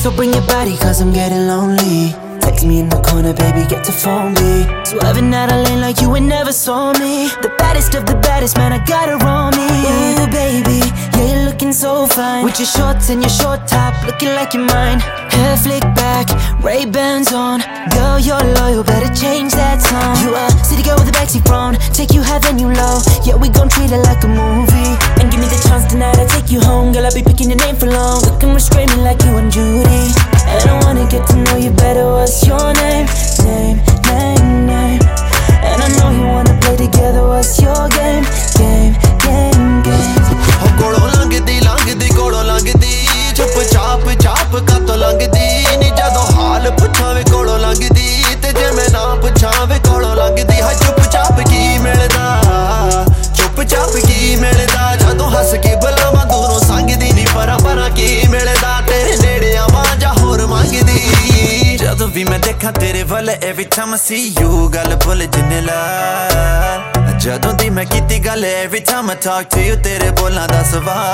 So bring your body cause I'm getting lonely. Text me in the corner, baby, get to phone me. Swerving out a lane like you ain't never saw me. The baddest of the baddest, man, I got her on me. Ooh, baby, yeah, you're looking so fine. With your shorts and your short top, looking like you're mine. Hair flick back, Ray-Bans on. Girl, you're loyal, better change that song. You a city girl with a backseat phone. Take you high, then you low. Yeah, we gon' treat it like a movie. And give me the chance tonight, I'll take you home. Girl, I'll be picking your name for long. Looking restraining like you and Judy. And I wanna get to know you better. What's your name? Name, name, name. And I know you wanna play together. What's your game? Game, game, game. Oh, kolo langdi, langdi, kolo langdi. Chup chap, chap, kato langdi. Ni jado haal puchave kolo langdi. Te je main na puchave kolo langdi. Ha chup chap ki milda. Chup chap ki milda. Jado has ke bulawa dono sangdi ni para para ki milda. Tere nede awaja hor mangdi. Jado vi main dekha tere wal every time I see you gal bol jinela. Jadon di main kiti gal every time I talk to you tere bolna da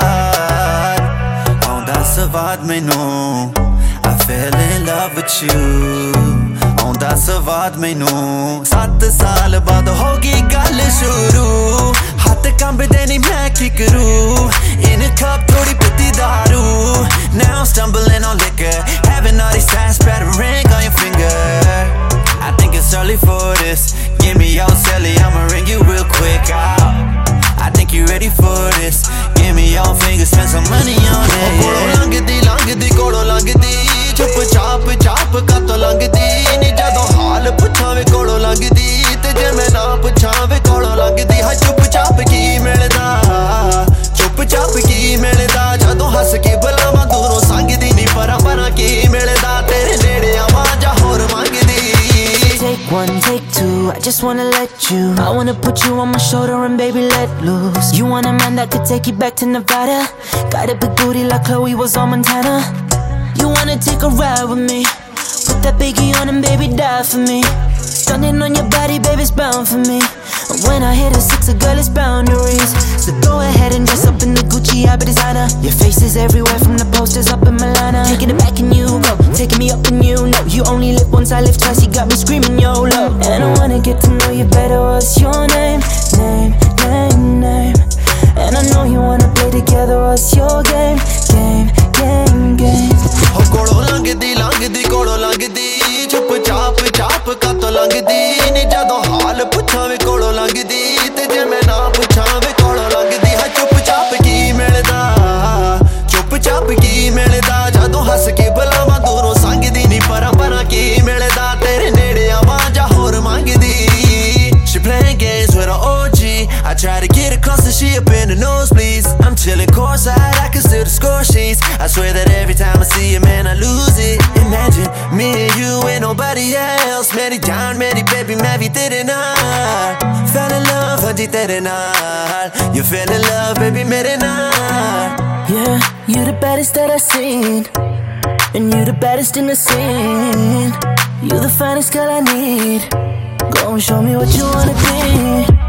swaad aunda swaad mainu I fell in love with you aunda swaad mainu 7 saal baad hogi gal shuru hath kambde nahi main ki karu in a cup thodi piti daru now I'm stumbling on liquor having all these signs spread a ring on your finger I think it's early for this. Give me your celly, I'ma ring you real quick out. I think you ready for this. Give me your fingers, spend some money on it. Kolo langdi, langdi, kolo langdi. Chup chap, chap, kato langdi. Ni jado haal puchave kolo langdi. Te je main na puchave kolo langdi. Ha chup chap ki milda. Chup chap ki milda. Jado has ke bulawa dono sangdi ni para para ki milda. Tere nede awaja hor mangdi. Take one, take two, I just wanna let you. I wanna put you on my shoulder and baby let loose. You want a man that could take you back to Nevada. Got a big booty like Chloe was on Montana. You wanna take a ride with me. Put that biggie on and baby die for me. Stunning on your body, baby's bound for me. When I hit a 6, a girl is boundaries. So go ahead and dress up in the Gucci habit designer. Your face is everywhere from the posters up in Milana. Taking it back and you go, taking me up and you know. You only live once, I live twice, you got me screaming YOLO. And I wanna get to know you better. What's your name? Name, name, name. And I know you wanna play together. What's your game? Game, game, game. Oh, kolo langdi, langdi, kolo langdi. Chup chap, chap, kato langdi. Ni jado haal puchave kolo langdi. Te je main na puchave kolo langdi. Ha chup chap ki milda. Chup chap ki milda. Jado has ke bulawa dono sangdi ni para para ki milda. Tere nede awaja hor mangdi. She playing games with an OG. I try to get across and she up in the nosebleeds. I'm chilling courtside, I can still the score sheets. I swear that every time I see you, man, I lose it. Imagine me and you and nobody else. Meri jaan, meri baby, main bhi tere naal. Fell in love, haji tere naal. You fell in love, baby, mere naal. Yeah, you the baddest that I've seen. And you the baddest in the scene. You the finest girl I need. Go and show me what you wanna be.